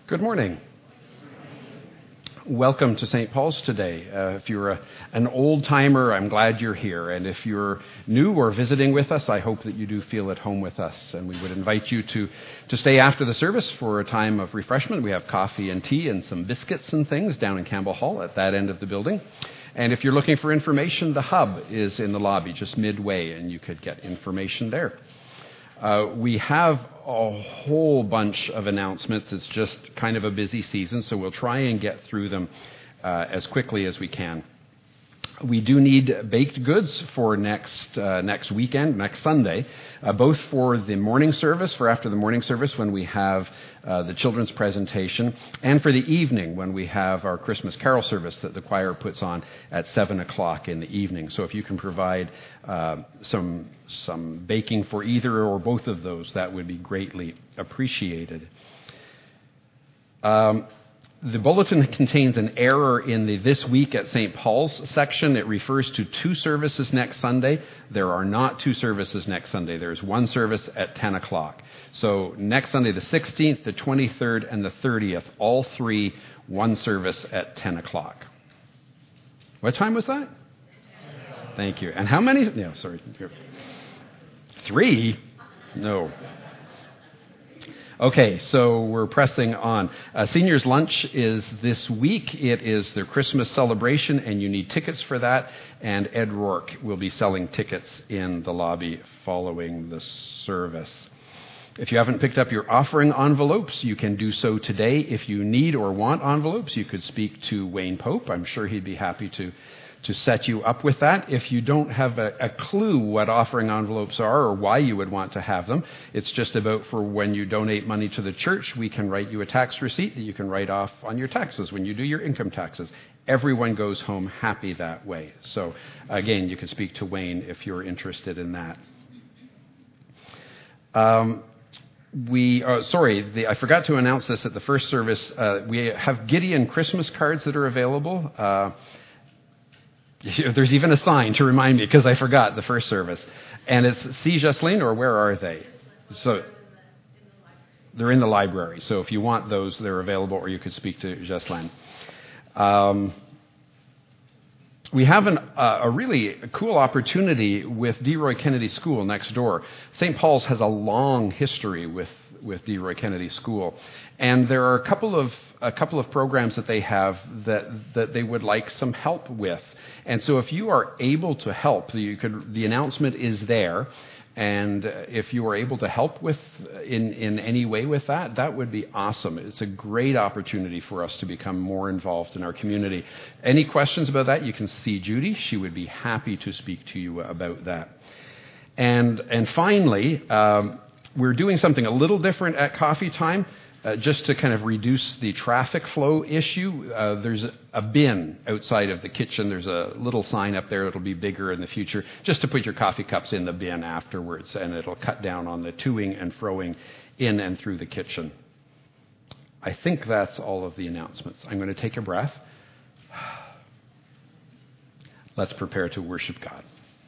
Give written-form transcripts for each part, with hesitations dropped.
Good morning. Welcome to St. Paul's today. If you're an old-timer, I'm glad you're here. And if you're new or visiting with us, I hope that you do feel at home with us. And we would invite you to stay after the service for a time of refreshment. We have coffee and tea and some biscuits and things down in Campbell Hall at that end of the building. And if you're looking for information, the hub is in the lobby just midway, and you could get information there. We have a whole bunch of announcements. It's just kind of a busy season, so we'll try and get through them as quickly as we can. We do need baked goods for next weekend, next Sunday, both for the morning service, for after the morning service when we have the children's presentation, and for the evening when we have our Christmas carol service that the choir puts on at 7 o'clock in the evening. So if you can provide some baking for either or both of those, that would be greatly appreciated. The bulletin contains an error in the This Week at St. Paul's section. It refers to 2 services next Sunday. There are not 2 services next Sunday. There's 1 service at 10 o'clock. So next Sunday, the 16th, the 23rd, and the 30th, all 3, 1 service at 10 o'clock. What time was that? Thank you. And how many? No, sorry. 3? No. Okay, so we're pressing on. Seniors' lunch is this week. It is their Christmas celebration, and you need tickets for that. And Ed Rourke will be selling tickets in the lobby following the service. If you haven't picked up your offering envelopes, you can do so today. If you need or want envelopes, you could speak to Wayne Pope. I'm sure he'd be happy to set you up with that. If you don't have a clue what offering envelopes are or why you would want to have them, it's just about for when you donate money to the church, we can write you a tax receipt that you can write off on your taxes when you do your income taxes. Everyone goes home happy that way. So again, you can speak to Wayne if you're interested in that. I forgot to announce this at the first service. We have Gideon Christmas cards that are available. There's even a sign to remind me because I forgot the first service. And it's see Jocelyn, or where are they? So they're in the library. So if you want those, they're available, or you could speak to Jocelyn. We have a really cool opportunity with D. Roy Kennedy School next door. St. Paul's has a long history with D. Roy Kennedy School, and there are a couple of programs that they have that they would like some help with. And so if you are able to help, the announcement is there. And if you are able to help with in any way with that, that would be awesome. It's a great opportunity for us to become more involved in our community. Any questions about that, you can see Judy. She would be happy to speak to you about that. And finally, we're doing something a little different at coffee time. Just to kind of reduce the traffic flow issue, there's a bin outside of the kitchen. There's a little sign up there. It'll be bigger in the future, just to put your coffee cups in the bin afterwards, and it'll cut down on the toing and froing in and through the kitchen. I think that's all of the announcements. I'm going to take a breath. Let's prepare to worship God.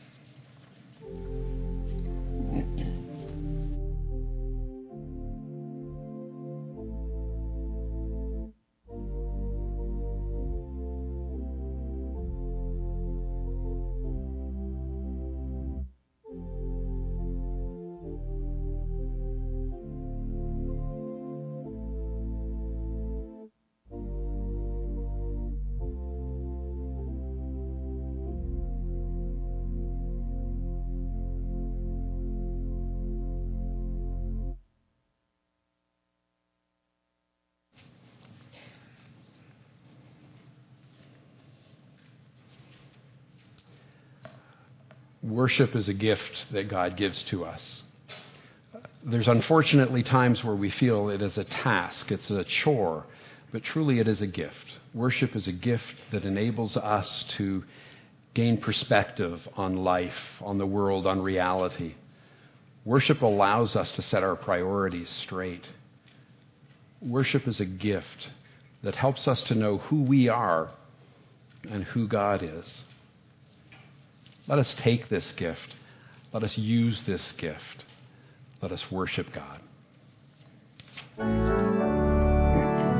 Worship is a gift that God gives to us. There's unfortunately times where we feel it is a task, it's a chore, but truly it is a gift. Worship is a gift that enables us to gain perspective on life, on the world, on reality. Worship allows us to set our priorities straight. Worship is a gift that helps us to know who we are and who God is. Let us take this gift. Let us use this gift. Let us worship God.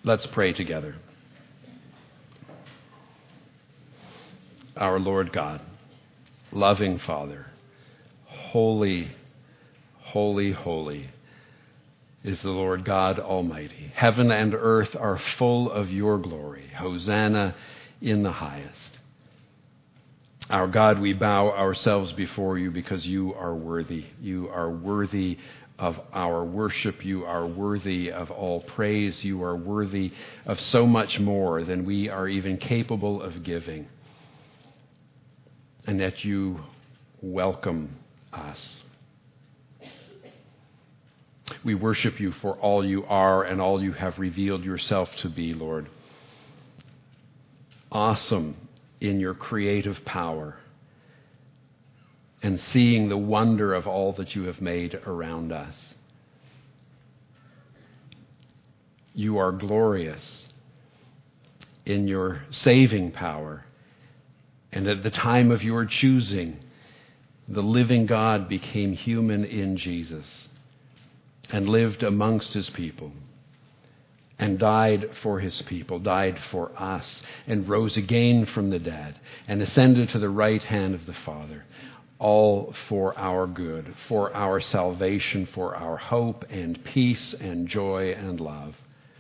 Let's pray together. Our Lord God, loving Father, holy, holy, holy is the Lord God Almighty. Heaven and earth are full of your glory. Hosanna in the highest. Our God, we bow ourselves before you because you are worthy. You are worthy of our worship. You are worthy of all praise. You are worthy of so much more than we are even capable of giving. And that you welcome us. We worship you for all you are and all you have revealed yourself to be, Lord. Awesome in your creative power, and seeing the wonder of all that you have made around us. You are glorious in your saving power, and at the time of your choosing, the living God became human in Jesus and lived amongst his people and died for his people, died for us, and rose again from the dead and ascended to the right hand of the Father. All for our good, for our salvation, for our hope and peace and joy and love.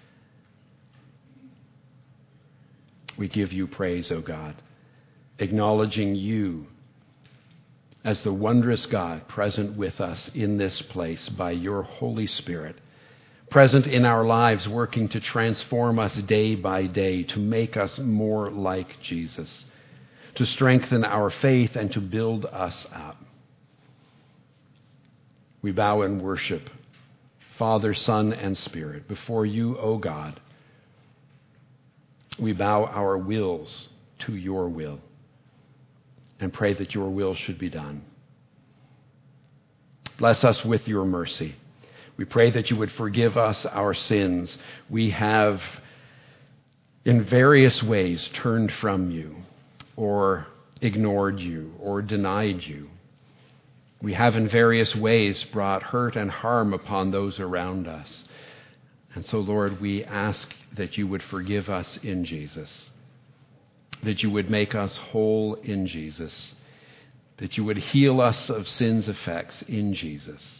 We give you praise, O God, acknowledging you as the wondrous God present with us in this place by your Holy Spirit, present in our lives, working to transform us day by day, to make us more like Jesus, to strengthen our faith and to build us up. We bow in worship, Father, Son, and Spirit, before you, O God. We bow our wills to your will and pray that your will should be done. Bless us with your mercy. We pray that you would forgive us our sins. We have in various ways turned from you, or ignored you, or denied you. We have in various ways brought hurt and harm upon those around us. And so, Lord, we ask that you would forgive us in Jesus, that you would make us whole in Jesus, that you would heal us of sin's effects in Jesus,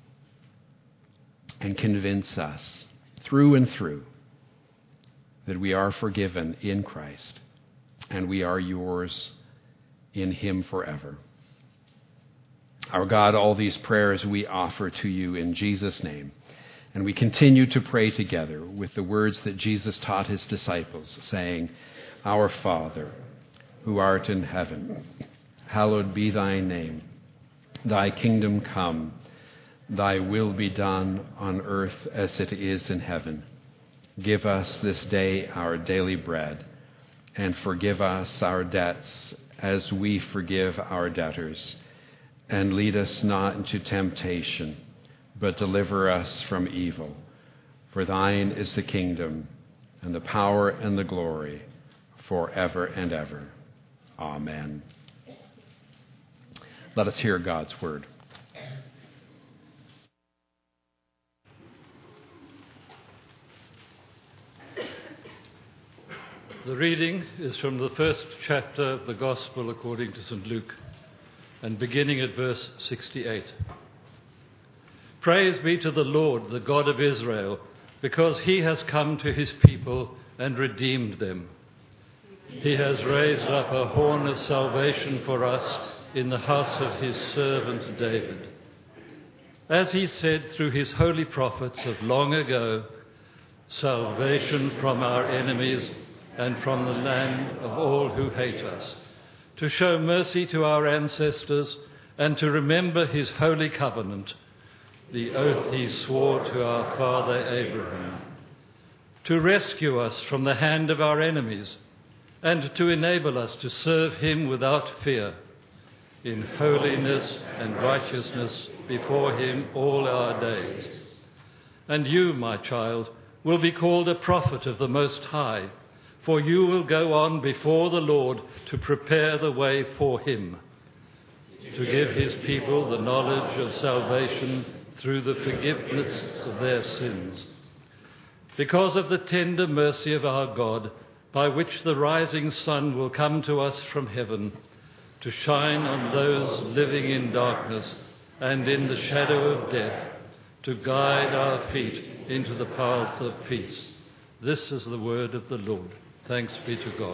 and convince us through and through that we are forgiven in Christ and we are yours in him forever. Our God, all these prayers we offer to you in Jesus' name. And we continue to pray together with the words that Jesus taught his disciples, saying, Our Father, who art in heaven, hallowed be thy name. Thy kingdom come, thy will be done on earth as it is in heaven. Give us this day our daily bread, and forgive us our debts as we forgive our debtors. And lead us not into temptation, but deliver us from evil. For thine is the kingdom, and the power, and the glory, forever and ever. Amen. Let us hear God's word. The reading is from the first chapter of the Gospel according to St. Luke, and beginning at verse 68. Praise be to the Lord, the God of Israel, because he has come to his people and redeemed them. He has raised up a horn of salvation for us in the house of his servant David. As he said through his holy prophets of long ago, salvation from our enemies and from the land of all who hate us, to show mercy to our ancestors and to remember his holy covenant, the oath he swore to our father Abraham, to rescue us from the hand of our enemies and to enable us to serve him without fear, in holiness and righteousness before him all our days. And you, my child, will be called a prophet of the Most High, for you will go on before the Lord to prepare the way for him, to give his people the knowledge of salvation through the forgiveness of their sins, because of the tender mercy of our God, by which the rising sun will come to us from heaven, to shine on those living in darkness and in the shadow of death, to guide our feet into the paths of peace. This is the word of the Lord. Thanks be to God.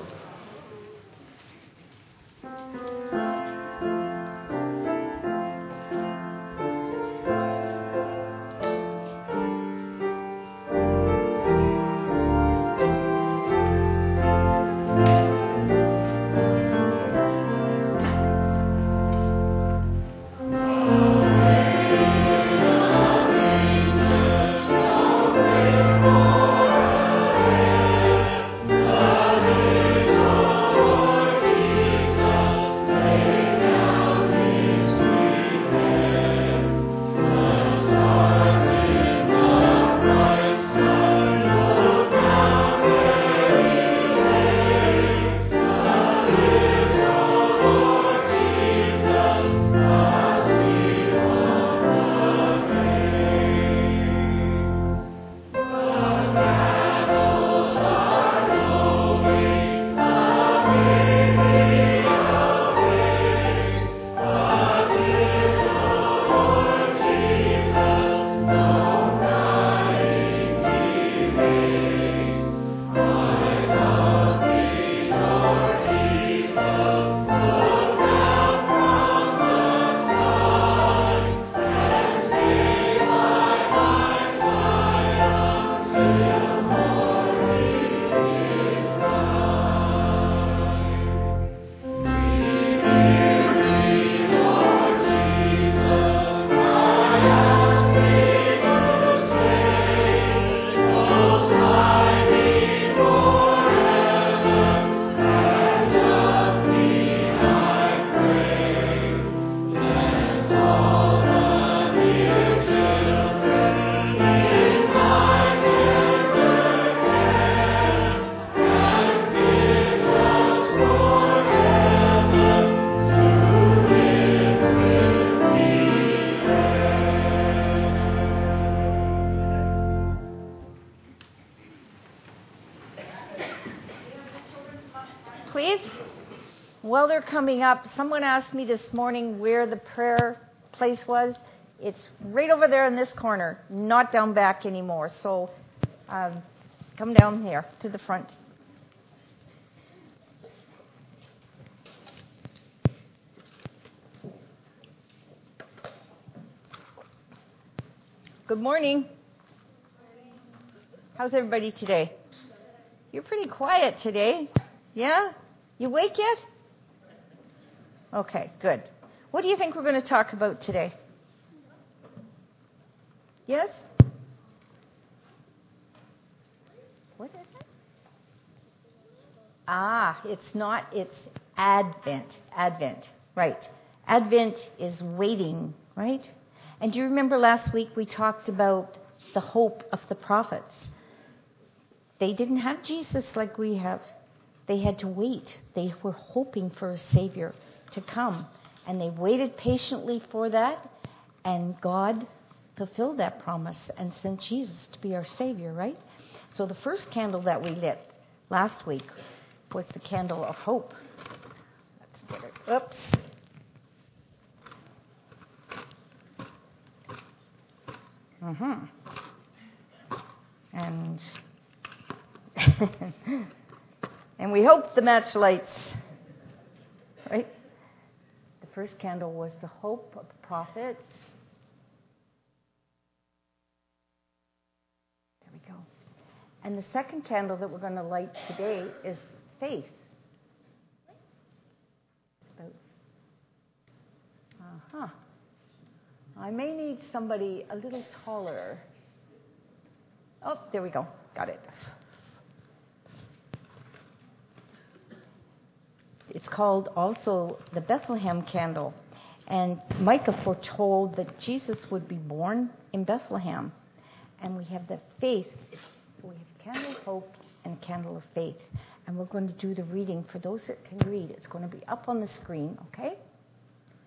While they're coming up, someone asked me this morning where the prayer place was. It's right over there in this corner, not down back anymore. So come down here to the front. Good morning. How's everybody today? You're pretty quiet today. Yeah? You awake yet? Okay, good. What do you think we're going to talk about today? Yes? What is it? It's Advent. Advent, right. Advent is waiting, right? And do you remember last week we talked about the hope of the prophets? They didn't have Jesus like we have. They had to wait. They were hoping for a Savior to come. And they waited patiently for that. And God fulfilled that promise and sent Jesus to be our Savior, right? So the first candle that we lit last week was the candle of hope. Let's get it. Oops. And and we hope the match lights, right? The first candle was the hope of the prophets. There we go. And the second candle that we're going to light today is faith. It's about, I may need somebody a little taller. Oh, there we go. Got it. It's called also the Bethlehem candle. And Micah foretold that Jesus would be born in Bethlehem. And we have the faith. So we have candle of hope and candle of faith. And we're going to do the reading for those that can read. It's going to be up on the screen, okay?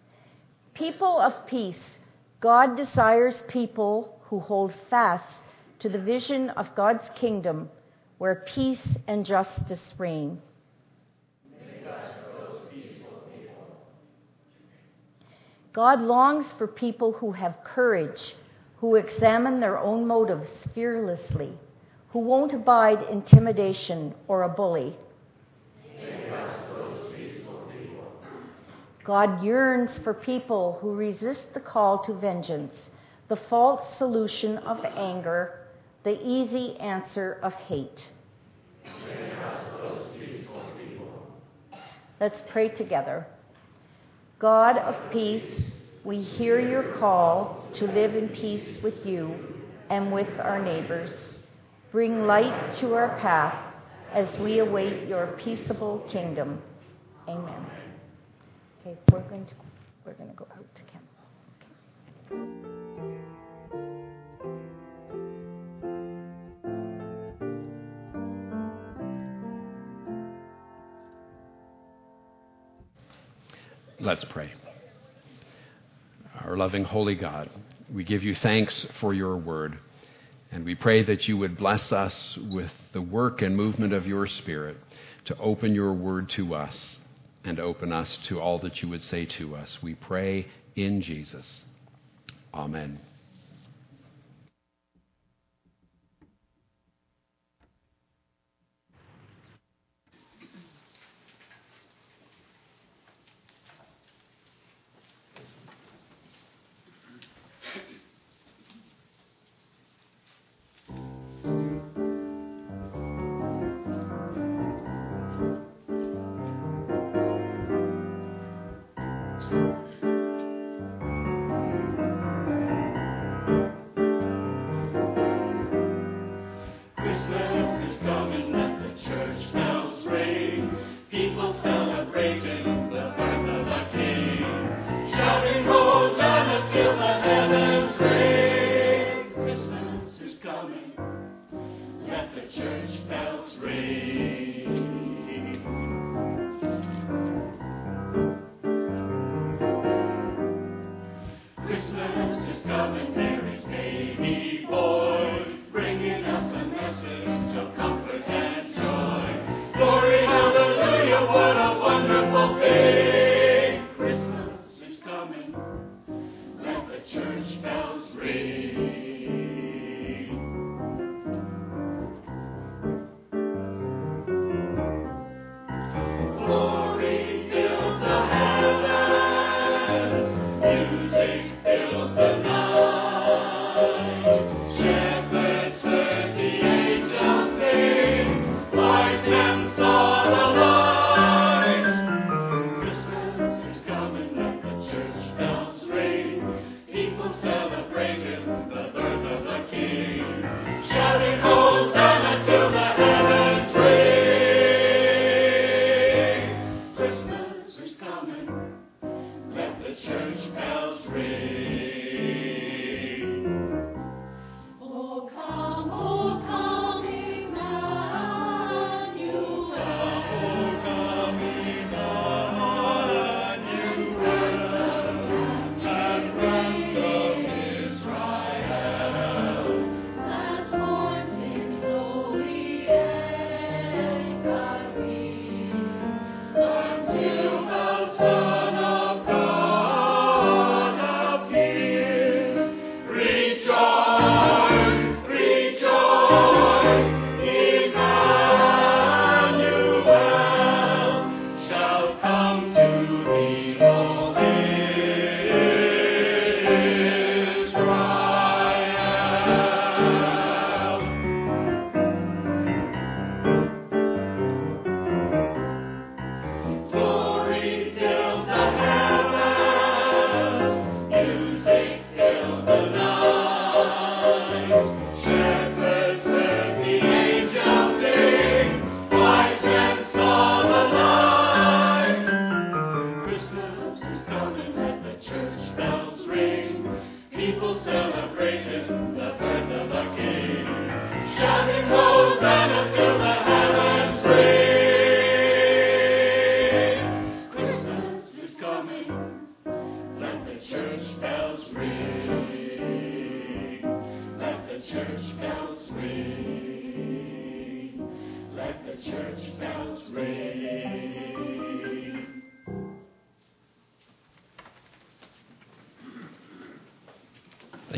People of peace. God desires people who hold fast to the vision of God's kingdom where peace and justice reign. Make us those peaceful people. God longs for people who have courage, who examine their own motives fearlessly, who won't abide intimidation or a bully. Make us those peaceful people. God yearns for people who resist the call to vengeance, the false solution of anger, the easy answer of hate. Make us those peaceful people. Let's pray together. God of peace, we hear your call to live in peace with you and with our neighbors. Bring light to our path as we await your peaceable kingdom. Amen. Okay, we're going to go out to Campbell. Let's pray. Our loving, holy God, we give you thanks for your word, and we pray that you would bless us with the work and movement of your Spirit to open your word to us and open us to all that you would say to us. We pray in Jesus. Amen.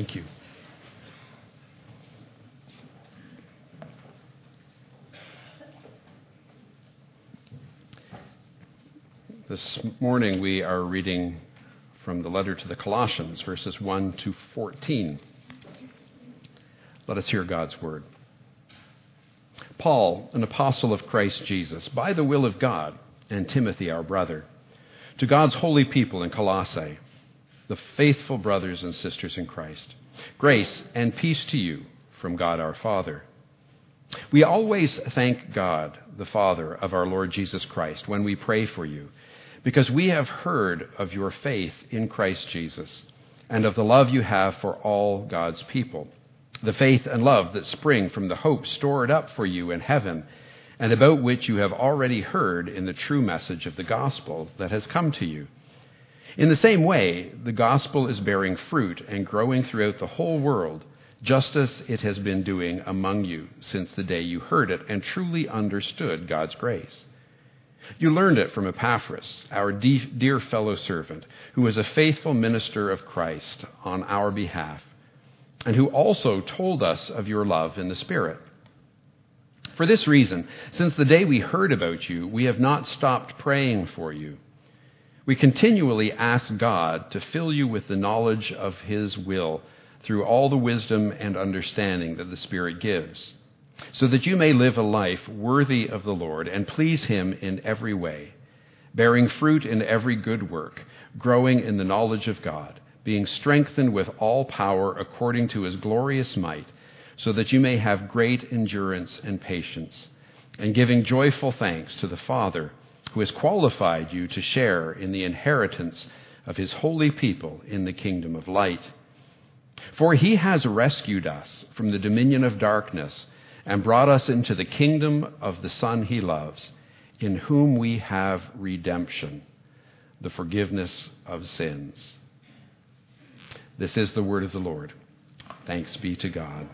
Thank you. This morning we are reading from the letter to the Colossians, verses 1 to 14. Let us hear God's word. Paul, an apostle of Christ Jesus, by the will of God, and Timothy, our brother, to God's holy people in Colossae, the faithful brothers and sisters in Christ, grace and peace to you from God our Father. We always thank God, the Father of our Lord Jesus Christ, when we pray for you, because we have heard of your faith in Christ Jesus and of the love you have for all God's people, the faith and love that spring from the hope stored up for you in heaven, and about which you have already heard in the true message of the gospel that has come to you. In the same way, the gospel is bearing fruit and growing throughout the whole world, just as it has been doing among you since the day you heard it and truly understood God's grace. You learned it from Epaphras, our dear fellow servant, who is a faithful minister of Christ on our behalf, and who also told us of your love in the Spirit. For this reason, since the day we heard about you, we have not stopped praying for you. We continually ask God to fill you with the knowledge of His will through all the wisdom and understanding that the Spirit gives, so that you may live a life worthy of the Lord and please Him in every way, bearing fruit in every good work, growing in the knowledge of God, being strengthened with all power according to His glorious might, so that you may have great endurance and patience, and giving joyful thanks to the Father, who has qualified you to share in the inheritance of His holy people in the kingdom of light. For He has rescued us from the dominion of darkness and brought us into the kingdom of the Son He loves, in whom we have redemption, the forgiveness of sins. This is the word of the Lord. Thanks be to God.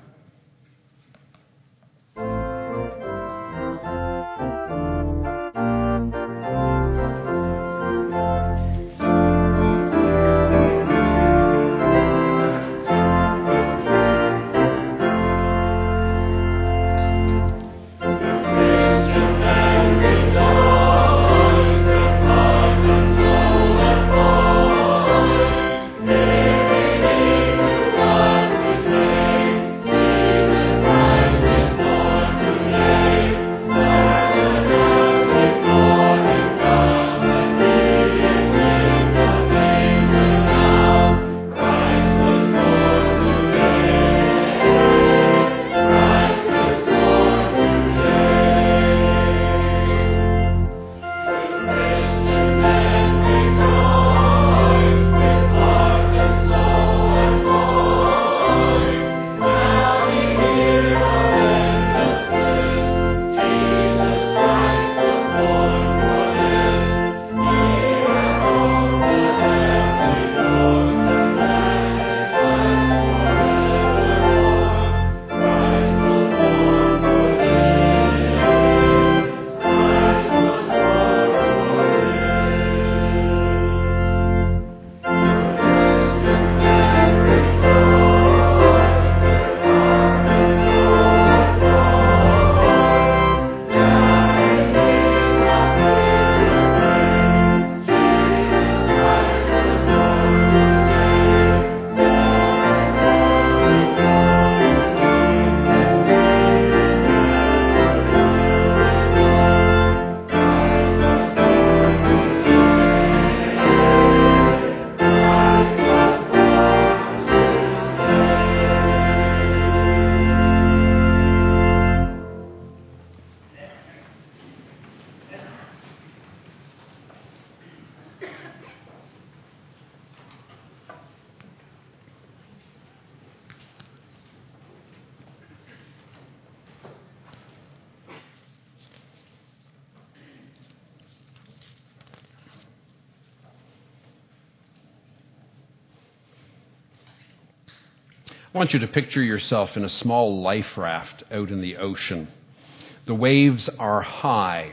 I want you to picture yourself in a small life raft out in the ocean. The waves are high,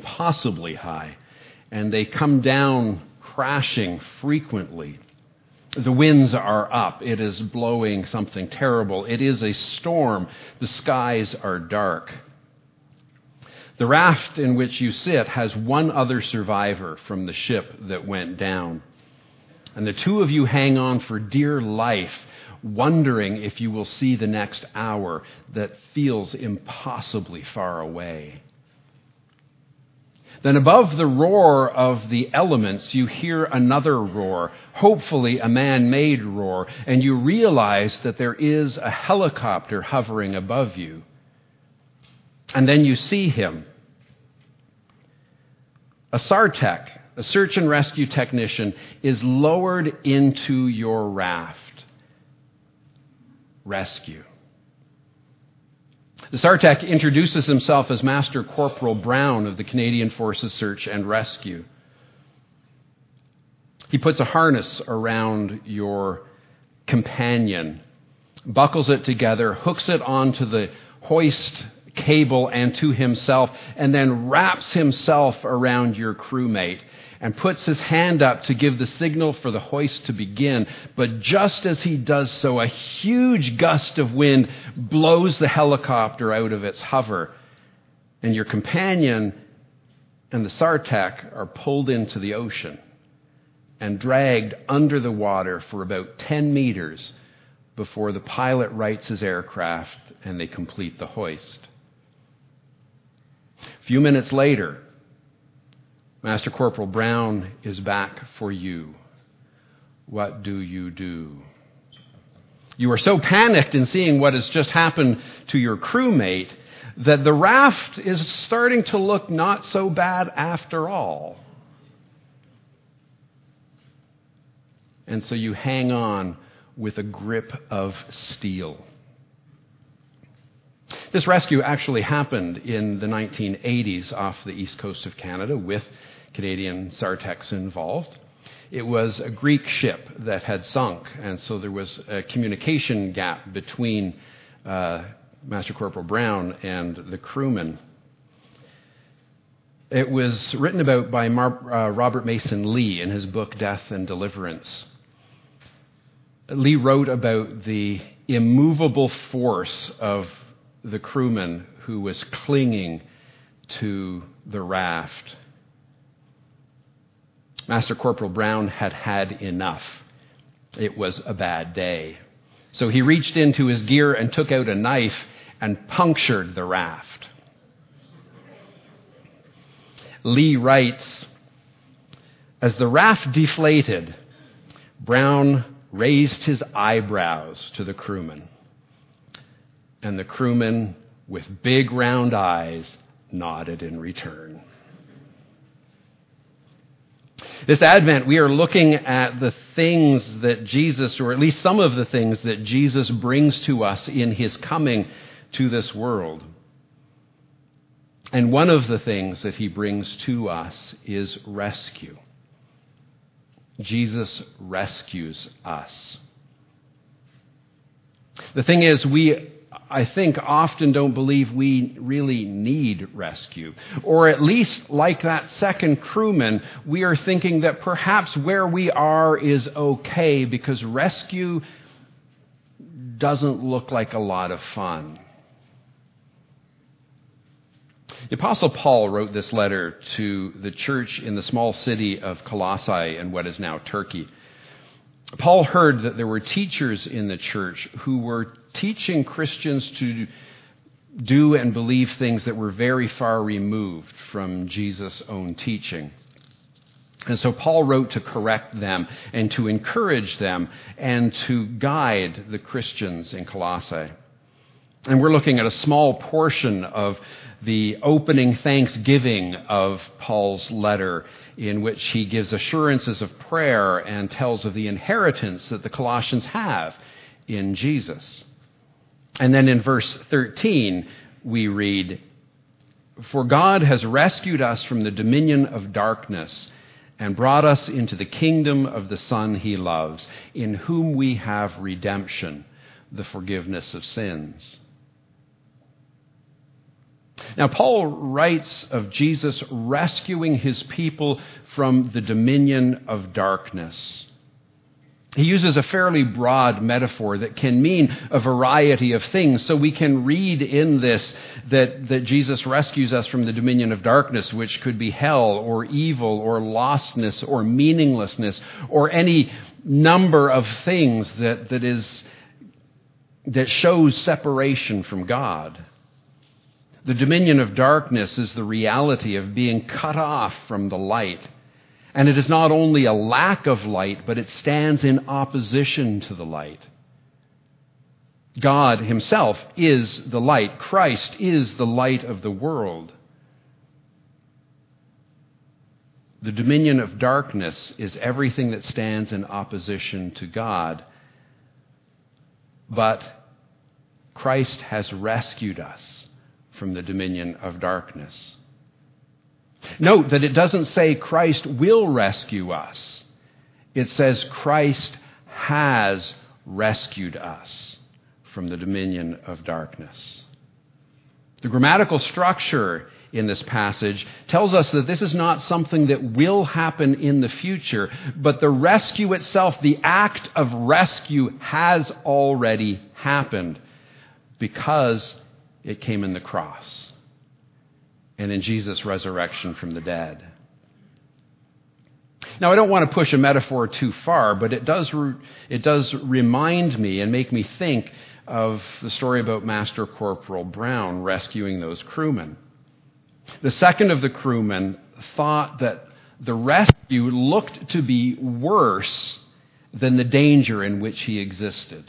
impossibly high, and they come down crashing frequently. The winds are up. It is blowing something terrible. It is a storm. The skies are dark. The raft in which you sit has one other survivor from the ship that went down. And the two of you hang on for dear life, wondering if you will see the next hour that feels impossibly far away. Then above the roar of the elements, you hear another roar, hopefully a man-made roar, and you realize that there is a helicopter hovering above you. And then you see him. A SARTEC, a search and rescue technician, is lowered into your raft. Rescue. The SARTEC introduces himself as Master Corporal Brown of the Canadian Forces Search and Rescue. He puts a harness around your companion, buckles it together, hooks it onto the hoist cable and to himself, and then wraps himself around your crewmate and puts his hand up to give the signal for the hoist to begin. But just as he does so, a huge gust of wind blows the helicopter out of its hover, and your companion and the SARTEC are pulled into the ocean and dragged under the water for about 10 meters before the pilot rights his aircraft and they complete the hoist. A few minutes later, Master Corporal Brown is back for you. What do? You are so panicked in seeing what has just happened to your crewmate that the raft is starting to look not so bad after all. And so you hang on with a grip of steel. This rescue actually happened in the 1980s off the east coast of Canada with Canadian SARTECs involved. It was a Greek ship that had sunk, and so there was a communication gap between Master Corporal Brown and the crewmen. It was written about by Robert Mason Lee in his book Death and Deliverance. Lee wrote about the immovable force of the crewman who was clinging to the raft. Master Corporal Brown had had enough. It was a bad day. So he reached into his gear and took out a knife and punctured the raft. Lee writes, as the raft deflated, Brown raised his eyebrows to the crewman. And the crewman, with big round eyes, nodded in return. This Advent, we are looking at the things that Jesus, or at least some of the things that Jesus brings to us in his coming to this world. And one of the things that he brings to us is rescue. Jesus rescues us. The thing is, I think, often don't believe we really need rescue. Or at least, like that second crewman, we are thinking that perhaps where we are is okay because rescue doesn't look like a lot of fun. The Apostle Paul wrote this letter to the church in the small city of Colossae in what is now Turkey. Paul heard that there were teachers in the church who were teaching Christians to do and believe things that were very far removed from Jesus' own teaching. And so Paul wrote to correct them and to encourage them and to guide the Christians in Colossae. And we're looking at a small portion of the opening thanksgiving of Paul's letter, in which he gives assurances of prayer and tells of the inheritance that the Colossians have in Jesus. And then in verse 13, we read, "For God has rescued us from the dominion of darkness and brought us into the kingdom of the Son he loves, in whom we have redemption, the forgiveness of sins." Now, Paul writes of Jesus rescuing his people from the dominion of darkness. He uses a fairly broad metaphor that can mean a variety of things. So we can read in this that Jesus rescues us from the dominion of darkness, which could be hell or evil or lostness or meaninglessness or any number of things that shows separation from God. The dominion of darkness is the reality of being cut off from the light. And it is not only a lack of light, but it stands in opposition to the light. God himself is the light. Christ is the light of the world. The dominion of darkness is everything that stands in opposition to God. But Christ has rescued us from the dominion of darkness. Note that it doesn't say Christ will rescue us. It says Christ has rescued us from the dominion of darkness. The grammatical structure in this passage tells us that this is not something that will happen in the future, but the rescue itself, the act of rescue, has already happened because it came in the cross and in Jesus' resurrection from the dead. Now, I don't want to push a metaphor too far, but it does remind me and make me think of the story about Master Corporal Brown rescuing those crewmen. The second of the crewmen thought that the rescue looked to be worse than the danger in which he existed.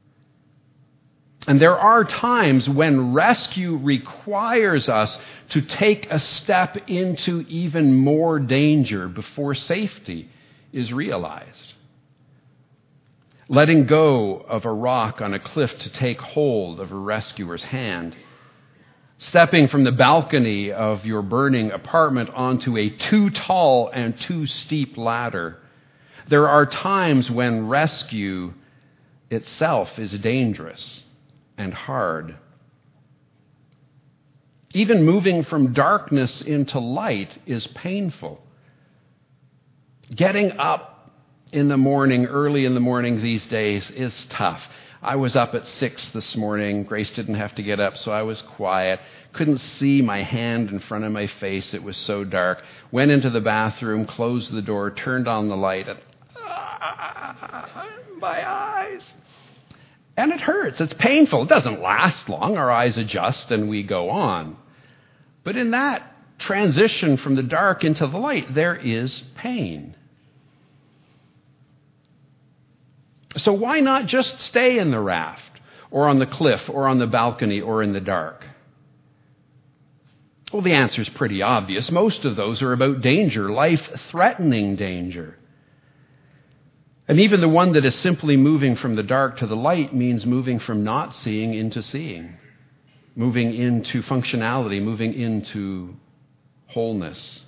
And there are times when rescue requires us to take a step into even more danger before safety is realized. Letting go of a rock on a cliff to take hold of a rescuer's hand. Stepping from the balcony of your burning apartment onto a too tall and too steep ladder. There are times when rescue itself is dangerous and hard. Even moving from darkness into light is painful. Getting up in the morning, early in the morning these days, is tough. I was up at 6 this morning. Grace didn't have to get up, so I was quiet. Couldn't see my hand in front of my face. It was so dark. Went into the bathroom, closed the door, turned on the light, and my eyes. And it hurts. It's painful. It doesn't last long. Our eyes adjust and we go on. But in that transition from the dark into the light, there is pain. So why not just stay in the raft or on the cliff or on the balcony or in the dark? Well, the answer is pretty obvious. Most of those are about danger, life-threatening danger. And even the one that is simply moving from the dark to the light means moving from not seeing into seeing, moving into functionality, moving into wholeness.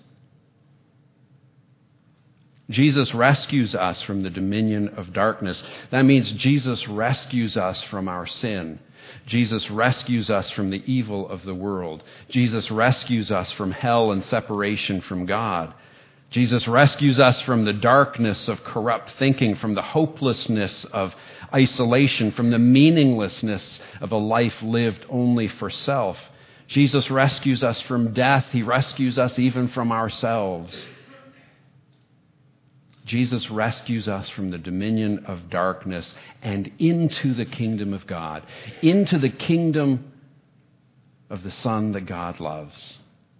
Jesus rescues us from the dominion of darkness. That means Jesus rescues us from our sin. Jesus rescues us from the evil of the world. Jesus rescues us from hell and separation from God. Jesus rescues us from the darkness of corrupt thinking, from the hopelessness of isolation, from the meaninglessness of a life lived only for self. Jesus rescues us from death. He rescues us even from ourselves. Jesus rescues us from the dominion of darkness and into the kingdom of God, into the kingdom of the Son that God loves.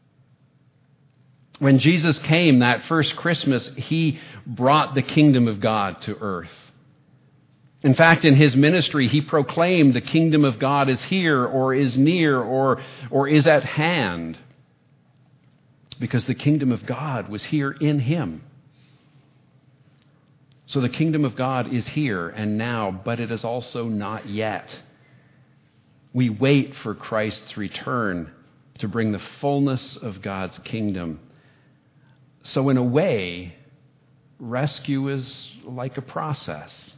When Jesus came that first Christmas, he brought the kingdom of God to earth. In fact, in his ministry, he proclaimed the kingdom of God is here or is near or is at hand, because the kingdom of God was here in him. So the kingdom of God is here and now, but it is also not yet. We wait for Christ's return to bring the fullness of God's kingdom. So in a way, rescue is like a process.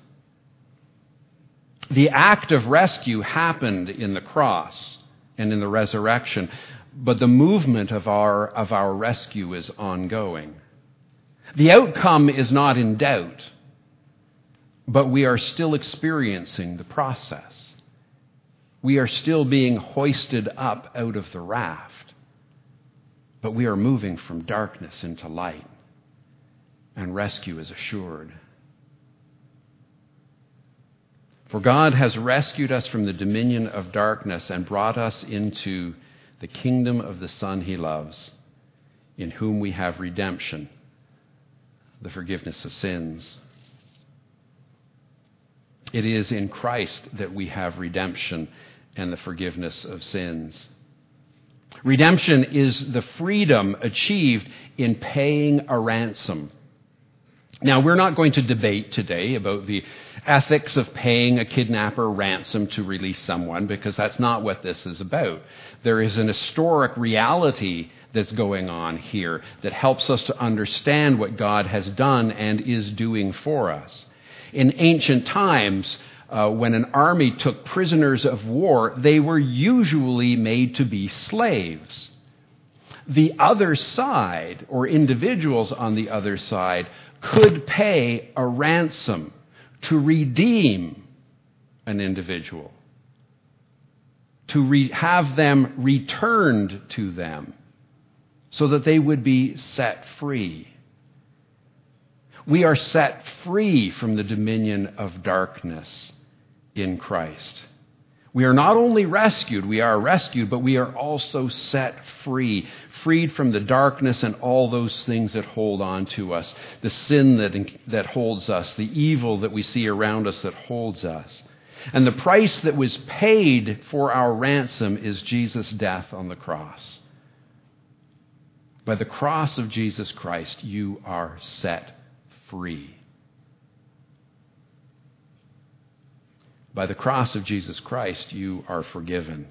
The act of rescue happened in the cross and in the resurrection, but the movement of our rescue is ongoing. The outcome is not in doubt, but we are still experiencing the process. We are still being hoisted up out of the raft, but we are moving from darkness into light, and rescue is assured. For God has rescued us from the dominion of darkness and brought us into the kingdom of the Son he loves, in whom we have redemption, the forgiveness of sins. It is in Christ that we have redemption and the forgiveness of sins. Redemption is the freedom achieved in paying a ransom. Now, we're not going to debate today about the ethics of paying a kidnapper ransom to release someone, because that's not what this is about. There is an historic reality that's going on here that helps us to understand what God has done and is doing for us. In ancient times, when an army took prisoners of war, they were usually made to be slaves. The other side, or individuals on the other side, could pay a ransom to redeem an individual, to have them returned to them so that they would be set free. We are set free from the dominion of darkness in Christ. We are not only rescued, but we are also set free, freed from the darkness and all those things that hold on to us, the sin that holds us, the evil that we see around us that holds us. And the price that was paid for our ransom is Jesus' death on the cross. By the cross of Jesus Christ, you are set free. By the cross of Jesus Christ, you are forgiven.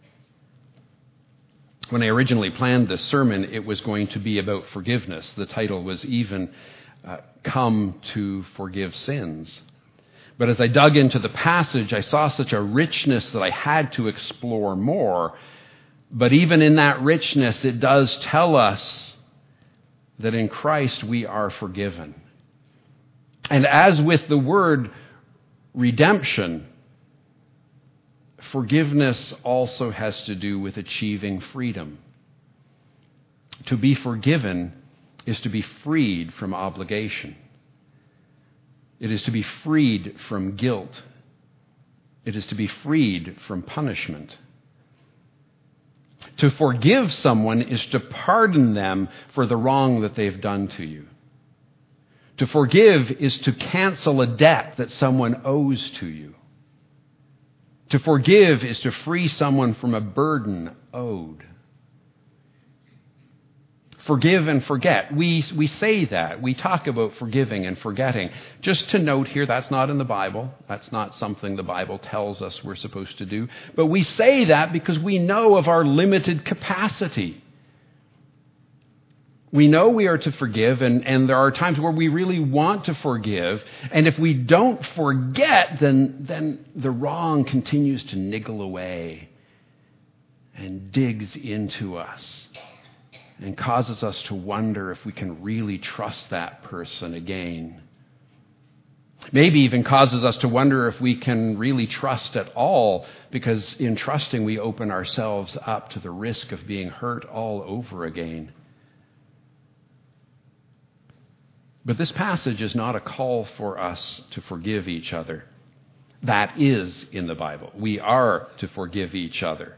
When I originally planned this sermon, it was going to be about forgiveness. The title was even Come to Forgive Sins. But as I dug into the passage, I saw such a richness that I had to explore more. But even in that richness, it does tell us that in Christ we are forgiven. And as with the word redemption, forgiveness also has to do with achieving freedom. To be forgiven is to be freed from obligation. It is to be freed from guilt. It is to be freed from punishment. To forgive someone is to pardon them for the wrong that they've done to you. To forgive is to cancel a debt that someone owes to you. To forgive is to free someone from a burden owed. Forgive and forget. We say that. We talk about forgiving and forgetting. Just to note here, that's not in the Bible. That's not something the Bible tells us we're supposed to do. But we say that because we know of our limited capacity. We know we are to forgive, and there are times where we really want to forgive. And if we don't forget, then the wrong continues to niggle away and digs into us and causes us to wonder if we can really trust that person again. Maybe even causes us to wonder if we can really trust at all, because in trusting we open ourselves up to the risk of being hurt all over again. But this passage is not a call for us to forgive each other. That is in the Bible. We are to forgive each other.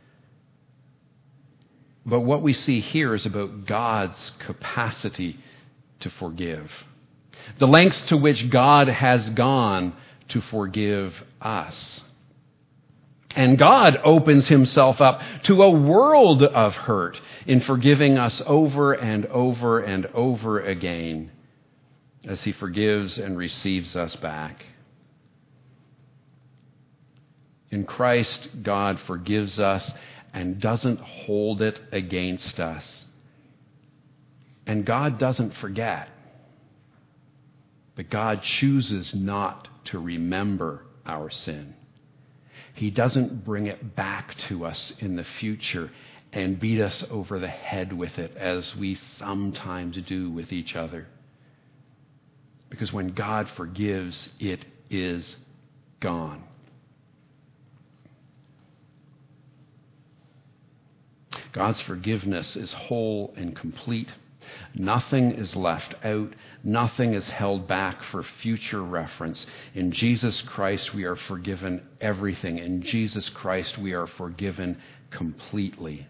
But what we see here is about God's capacity to forgive. The lengths to which God has gone to forgive us. And God opens himself up to a world of hurt in forgiving us over and over and over again, as he forgives and receives us back. In Christ, God forgives us and doesn't hold it against us. And God doesn't forget. But God chooses not to remember our sin. He doesn't bring it back to us in the future and beat us over the head with it, as we sometimes do with each other. Because when God forgives, it is gone. God's forgiveness is whole and complete. Nothing is left out. Nothing is held back for future reference. In Jesus Christ, we are forgiven everything. In Jesus Christ, we are forgiven completely.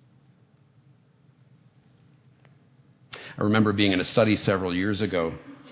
I remember being in a study several years ago.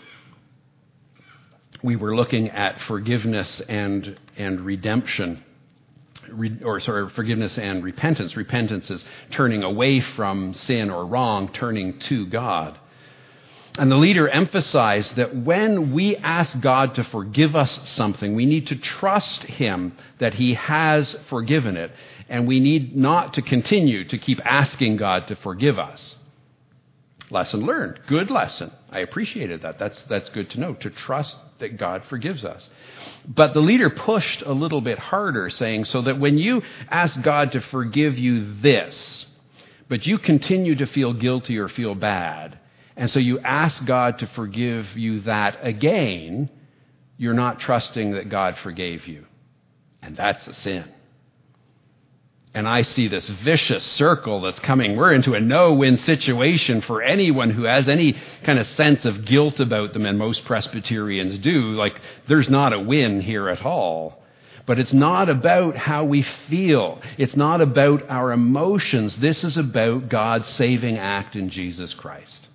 We were looking at forgiveness and redemption. Forgiveness and repentance. Repentance is turning away from sin or wrong, turning to God. And the leader emphasized that when we ask God to forgive us something, we need to trust Him that He has forgiven it, and we need not to continue to keep asking God to forgive us. Lesson learned. Good lesson. I appreciated that. That's good to know, to trust that God forgives us. But the leader pushed a little bit harder, saying, so that when you ask God to forgive you this, but you continue to feel guilty or feel bad, and so you ask God to forgive you that again, you're not trusting that God forgave you. And that's a sin. And I see this vicious circle that's coming. We're into a no-win situation for anyone who has any kind of sense of guilt about them, and most Presbyterians do. Like, there's not a win here at all. But it's not about how we feel. It's not about our emotions. This is about God's saving act in Jesus Christ.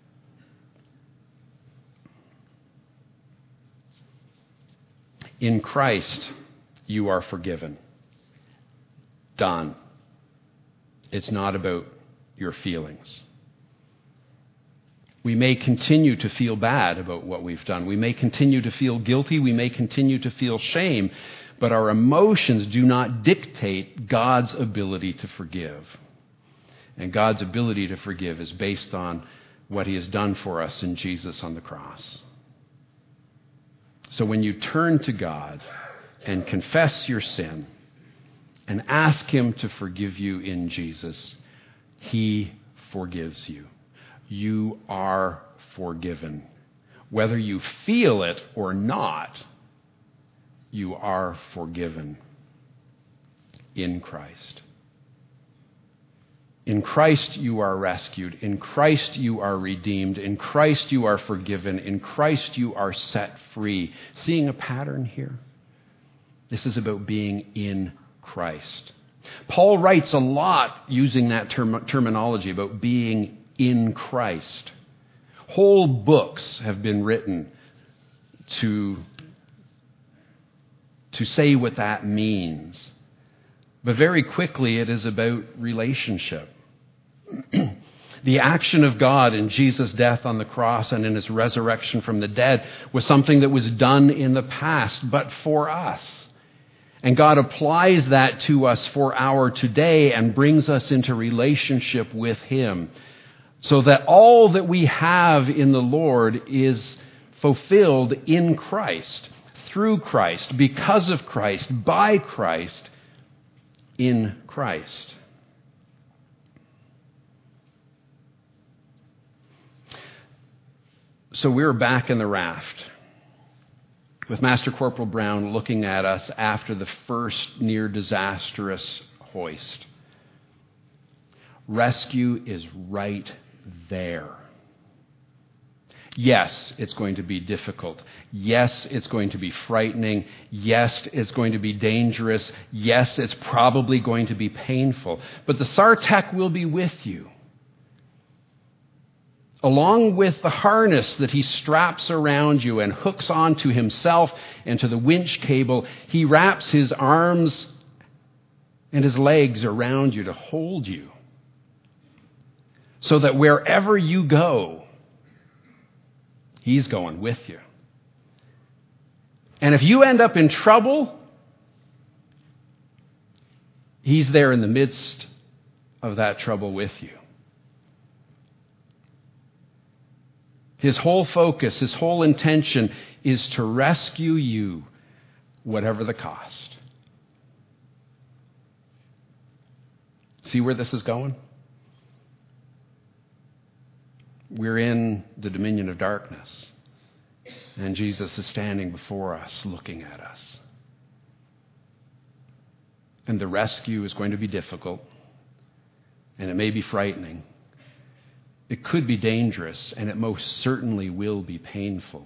In Christ, you are forgiven. Done. It's not about your feelings. We may continue to feel bad about what we've done. We may continue to feel guilty. We may continue to feel shame. But our emotions do not dictate God's ability to forgive. And God's ability to forgive is based on what He has done for us in Jesus on the cross. So when you turn to God and confess your sin, and ask Him to forgive you in Jesus, He forgives you. You are forgiven. Whether you feel it or not, you are forgiven in Christ. In Christ you are rescued. In Christ you are redeemed. In Christ you are forgiven. In Christ you are set free. Seeing a pattern here? This is about being in Christ. Paul writes a lot using that terminology about being in Christ. Whole books have been written to say what that means. But very quickly it is about relationship. The action of God in Jesus' death on the cross and in His resurrection from the dead was something that was done in the past, but for us. And God applies that to us for our today and brings us into relationship with Him, so that all that we have in the Lord is fulfilled in Christ, through Christ, because of Christ, by Christ, in Christ. So we're back in the raft, with Master Corporal Brown looking at us after the first near disastrous hoist. Rescue is right there. Yes, it's going to be difficult. Yes, it's going to be frightening. Yes, it's going to be dangerous. Yes, it's probably going to be painful. But the Sartec will be with you. Along with the harness that he straps around you and hooks onto himself and to the winch cable, he wraps his arms and his legs around you to hold you, so that wherever you go, he's going with you. And if you end up in trouble, he's there in the midst of that trouble with you. His whole focus, his whole intention is to rescue you, whatever the cost. See where this is going? We're in the dominion of darkness. And Jesus is standing before us, looking at us. And the rescue is going to be difficult, and it may be frightening. It could be dangerous, and it most certainly will be painful.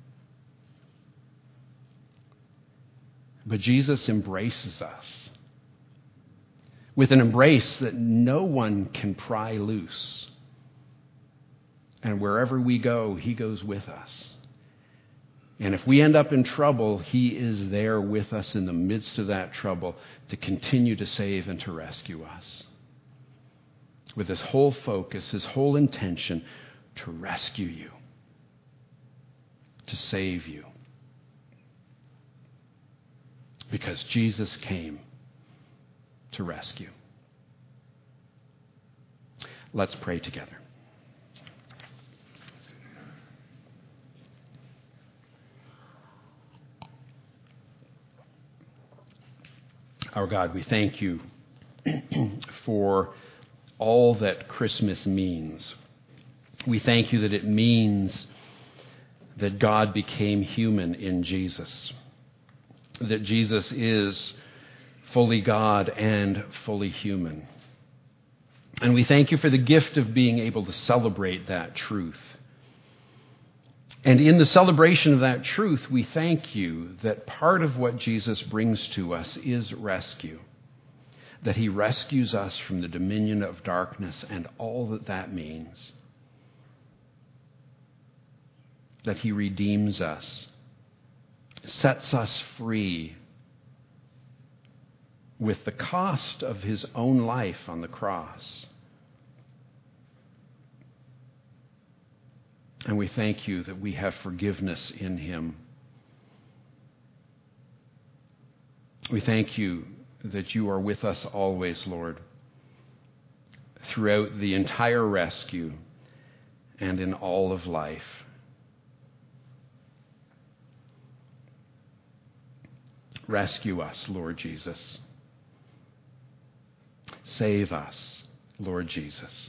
But Jesus embraces us with an embrace that no one can pry loose. And wherever we go, he goes with us. And if we end up in trouble, he is there with us in the midst of that trouble to continue to save and to rescue us. With his whole focus, his whole intention to rescue you, to save you. Because Jesus came to rescue. Let's pray together. Our God, we thank you for all that Christmas means. We thank you that it means that God became human in Jesus, that Jesus is fully God and fully human. And we thank you for the gift of being able to celebrate that truth. And in the celebration of that truth, we thank you that part of what Jesus brings to us is rescue. That he rescues us from the dominion of darkness and all that that means. That he redeems us, sets us free with the cost of his own life on the cross. And we thank you that we have forgiveness in him. We thank you that you are with us always, Lord, throughout the entire rescue and in all of life. Rescue us, Lord Jesus. Save us, Lord Jesus.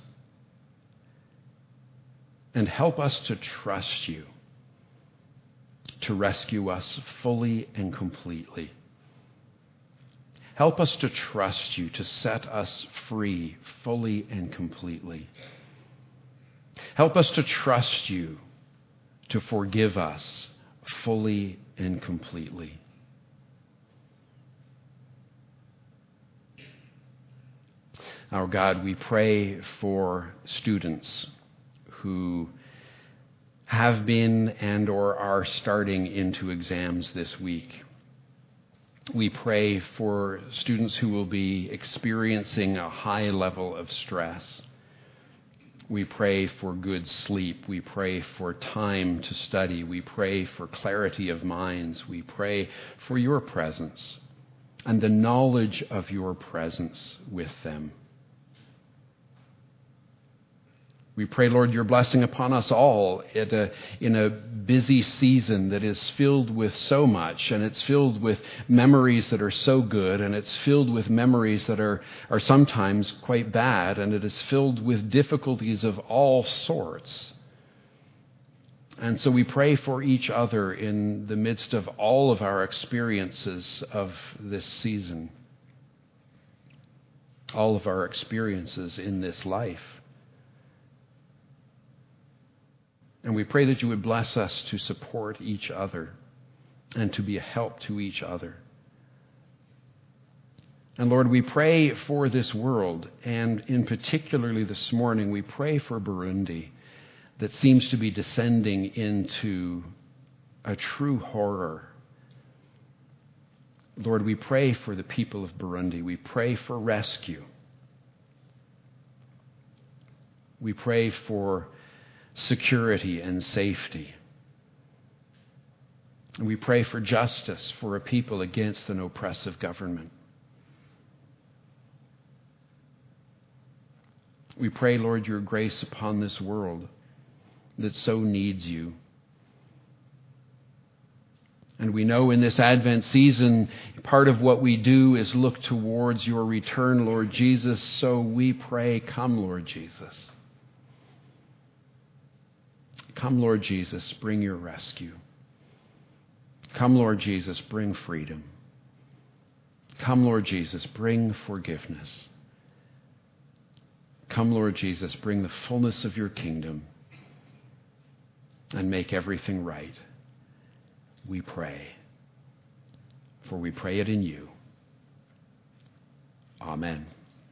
And help us to trust you to rescue us fully and completely. Help us to trust you to set us free fully and completely. Help us to trust you to forgive us fully and completely. Our God, we pray for students who have been and or are starting into exams this week. We pray for students who will be experiencing a high level of stress. We pray for good sleep. We pray for time to study. We pray for clarity of minds. We pray for your presence and the knowledge of your presence with them. We pray, Lord, your blessing upon us all in a busy season that is filled with so much, and it's filled with memories that are so good, and it's filled with memories that are sometimes quite bad, and it is filled with difficulties of all sorts. And so we pray for each other in the midst of all of our experiences of this season, all of our experiences in this life. And we pray that you would bless us to support each other and to be a help to each other. And Lord, we pray for this world, and in particularly this morning, we pray for Burundi that seems to be descending into a true horror. Lord, we pray for the people of Burundi. We pray for rescue. We pray for security and safety. And we pray for justice for a people against an oppressive government. We pray, Lord, your grace upon this world that so needs you. And we know in this Advent season, part of what we do is look towards your return, Lord Jesus. So we pray, come, Lord Jesus. Come, Lord Jesus, bring your rescue. Come, Lord Jesus, bring freedom. Come, Lord Jesus, bring forgiveness. Come, Lord Jesus, bring the fullness of your kingdom and make everything right. We pray, for we pray it in you. Amen.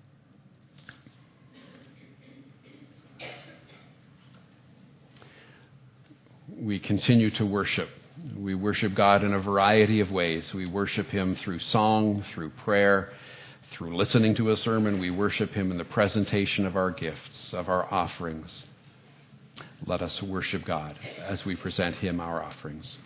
We continue to worship. We worship God in a variety of ways. We worship him through song, through prayer, through listening to a sermon. We worship him in the presentation of our gifts, of our offerings. Let us worship God as we present him our offerings.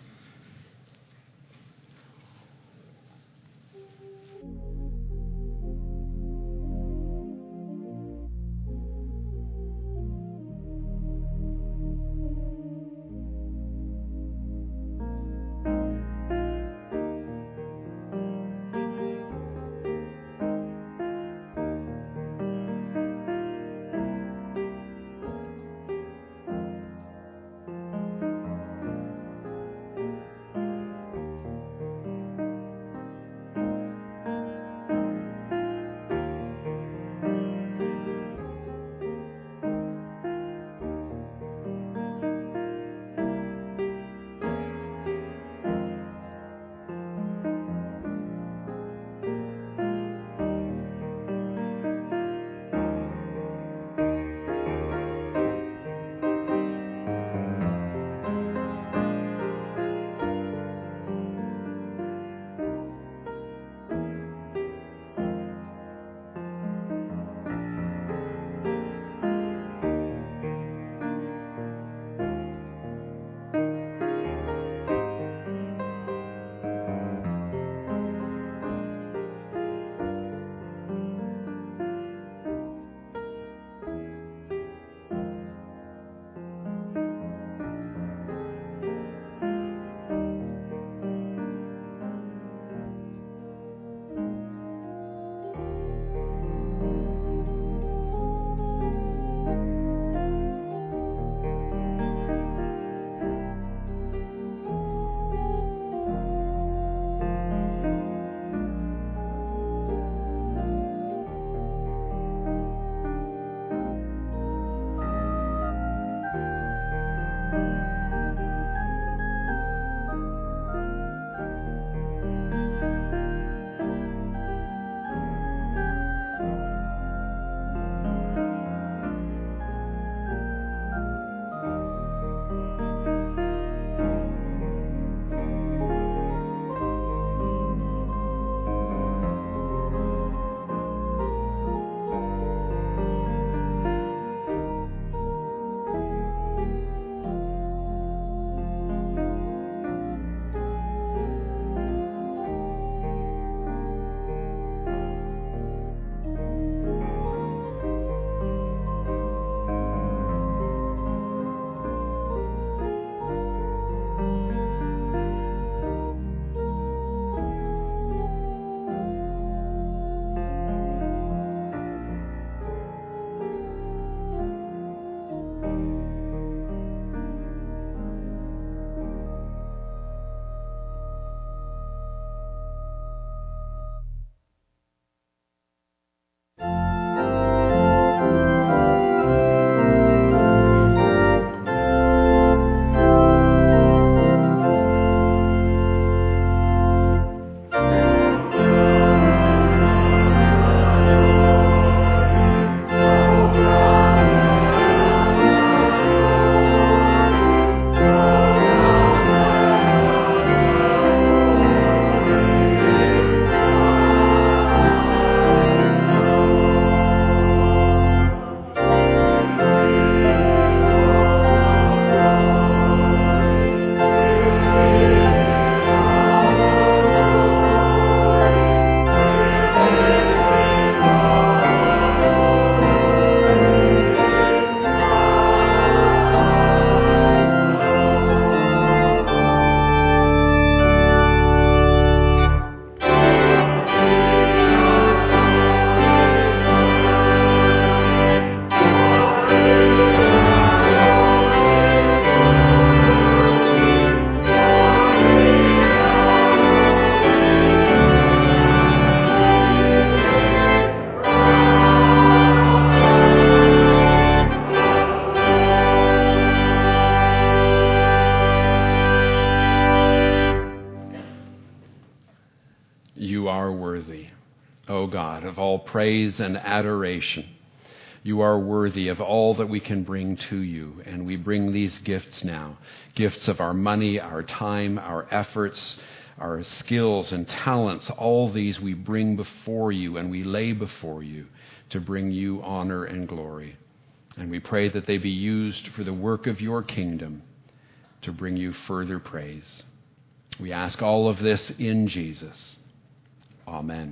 God, of all praise and adoration. You are worthy of all that we can bring to you, and we bring these gifts now, gifts of our money, our time, our efforts, our skills and talents. All these we bring before you, and we lay before you to bring you honor and glory. And we pray that they be used for the work of your kingdom to bring you further praise. We ask all of this in Jesus. Amen.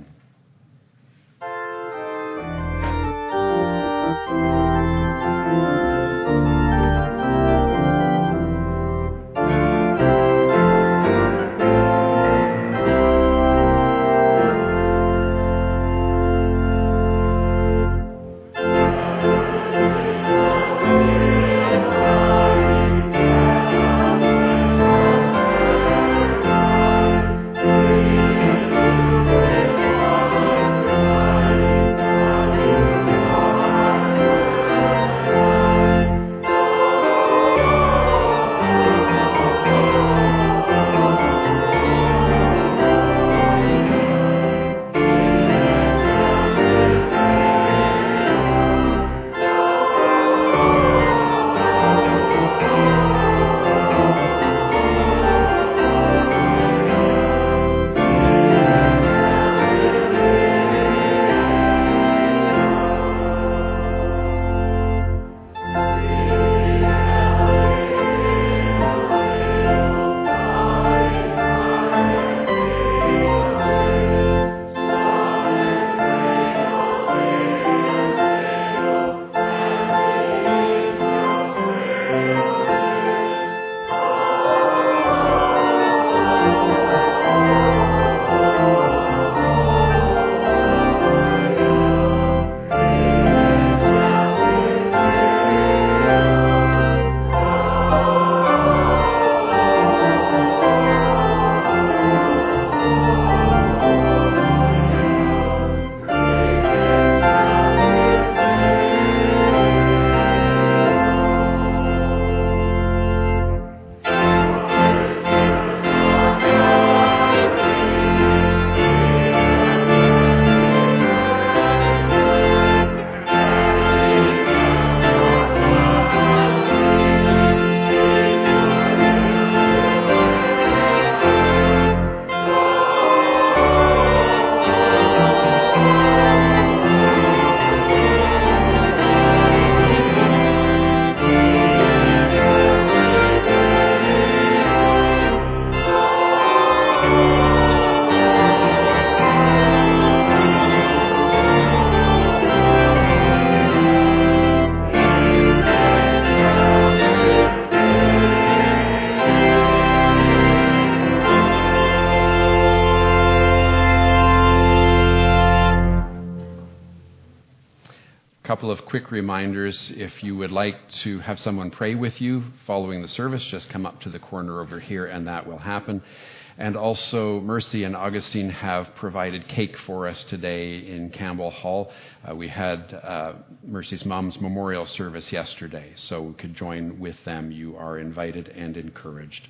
Couple of quick reminders. If you would like to have someone pray with you following the service, just come up to the corner over here and that will happen. And also, Mercy and Augustine have provided cake for us today in Campbell Hall. We had Mercy's mom's memorial service yesterday, so we could join with them. You are invited and encouraged.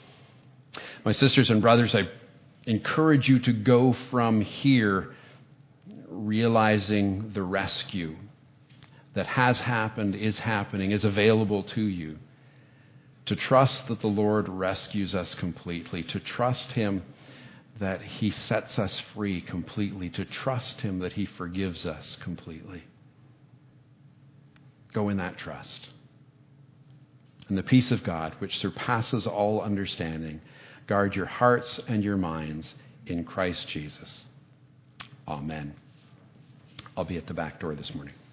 My sisters and brothers, I encourage you to go from here realizing the rescue that has happened, is happening, is available to you. To trust that the Lord rescues us completely, to trust Him that He sets us free completely, to trust Him that He forgives us completely. Go in that trust. And the peace of God, which surpasses all understanding, guard your hearts and your minds in Christ Jesus. Amen. I'll be at the back door this morning.